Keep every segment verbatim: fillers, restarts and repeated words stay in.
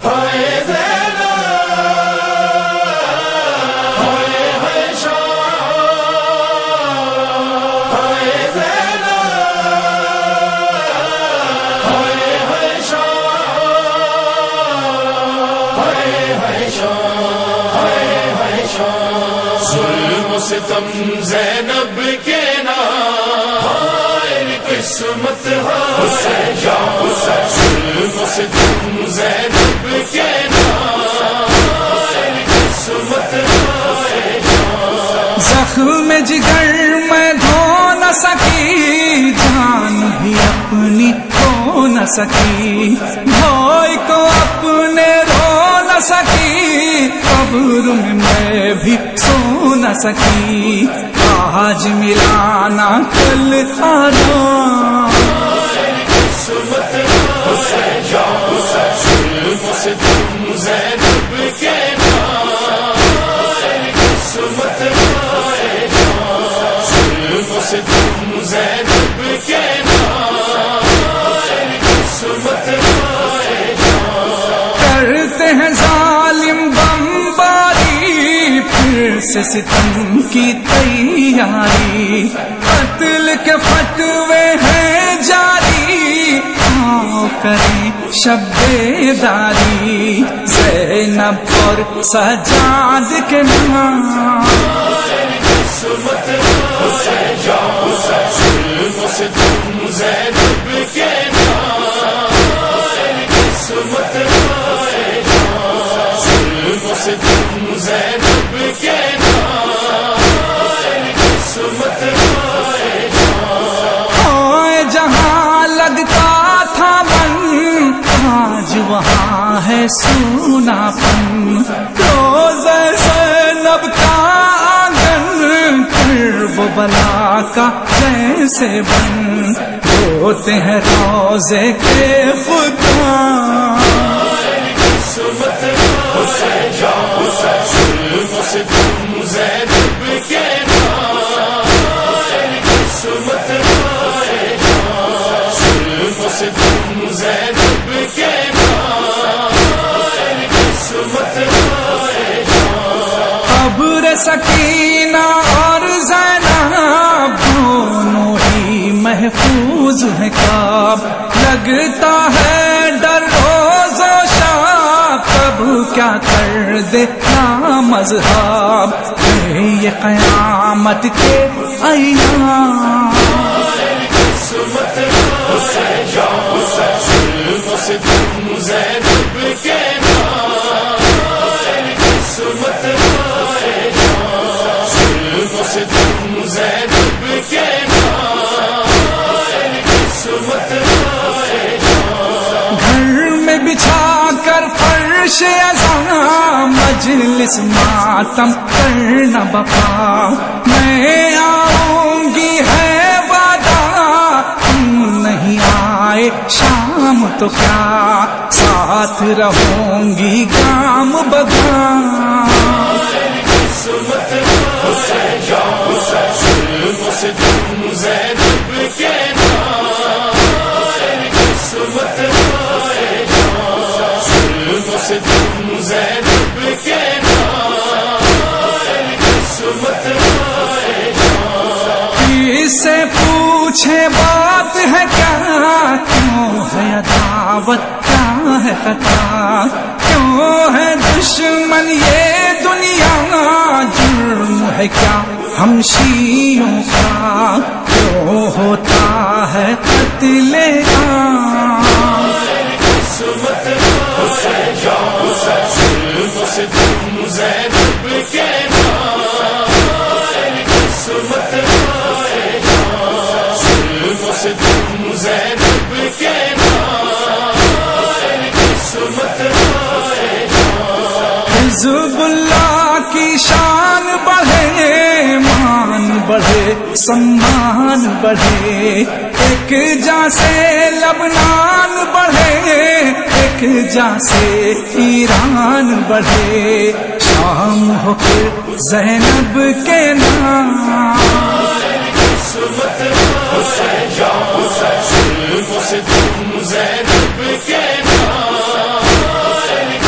ستم زینب کے نام قسمت حسین ظلم ستم زینب کے نام قسمت زخم جگر میں دھو نہ سکی جان بھی اپنی کھو نہ سکی بھائی کو اپنے رو نہ سکی قبر میں میں بھی سو نہ سکی آج ملانا کل آنا قسمت حسین ظلم ستم زینب کے نام قسمت ظلم ستم زینب کے نام قسمت کرتے ہیں ظالم بمباری پھر سے ستم کی تیاری قتل کے فتوے ہیں جاری آؤ کریں شب بیداری زینب اور سجاد کے نام قسمت حسین ظلم ستم زینب کے نام قسمت ظلم ستم زینب کے نام قسمت ہوئے جہاں لگتا تھا من آج وہاں ہے سونا پن روزہ زینب کا آنگن پھر وہ بلا کا جیسے بن ہوتے ہیں روزے کے خدا قسمت حسین ظلم ستم زینب کے نام قسمت ظلم ستم زینب کے نام قسمت قبر سکینہ اور زینب دونوں ہی محفوظ ہیں کعب لگتا ہے ڈر روز و شب کب کیا کر دے مذہب یہ قیامت کے ایام قسمت حسین ظلم ستم زینب کے نام قسمت ظلم ستم زینب کے نام قسمت گھر میں بچھا کر فرش ازاں مجلس ماتم کرنا بپا میں آؤں گی ہے وعدہ تم نہیں آئے شام تو کیا ساتھ رہوں گی گام بگام قسمت حسین ظلم ستم زینب کے نام قسمت ظلم ستم زینب کے نام قسمت اس سے پوچھے بات ہے کیا کیوں ہے عداوت کیا ہے خطا کیوں ہے دشمن یہ دنیا جرم ہے کیا ہم شیعوں کا کیوں ہوتا ہے قتل عام قسمت حسین ظلم ستم زینب کے نام قسمت ظلم ستم زینب کے نام قسمت حزب اللہ کی شان بڑھے مان بڑھے سمان بڑھے ایک جا سے لبنان بڑھے ایک جا سے ایران بڑھے شام ہو کر زینب کے نام قسمت حسین ظلم ستم زینب کے نام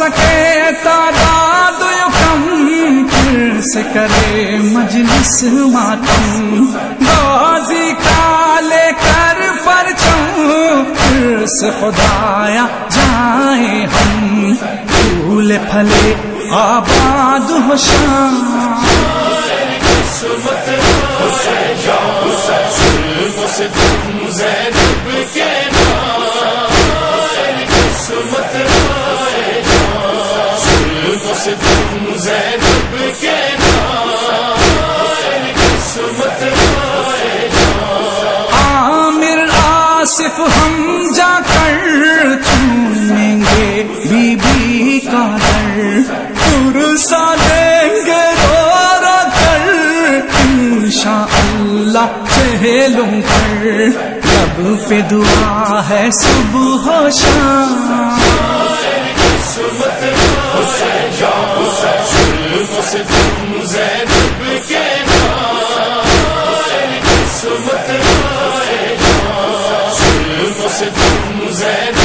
سکے تعداد یوں کم پھر سے کرے مجلس ماتم غازی کا لے کر پرچم پھر سے خدایا جائیں ہم پھول پھلے آباد ہو شام قسمت حسین جان ظلموں سے تم زینب کے نام قسمت حسین جان ظلموں سے تم زینب کے نام قسمت حسین جان عامر آصف ہم جا کر چومیں گے بی بی کا در پرسا دیں گے رو رو کر انشاءاللہ چہلوں پر لب پہ دعا ہے صبح و شام قسمت حسین جان ظلموں سے تم زینب کے نام قسمت حسین جان ظلموں سے تم زینب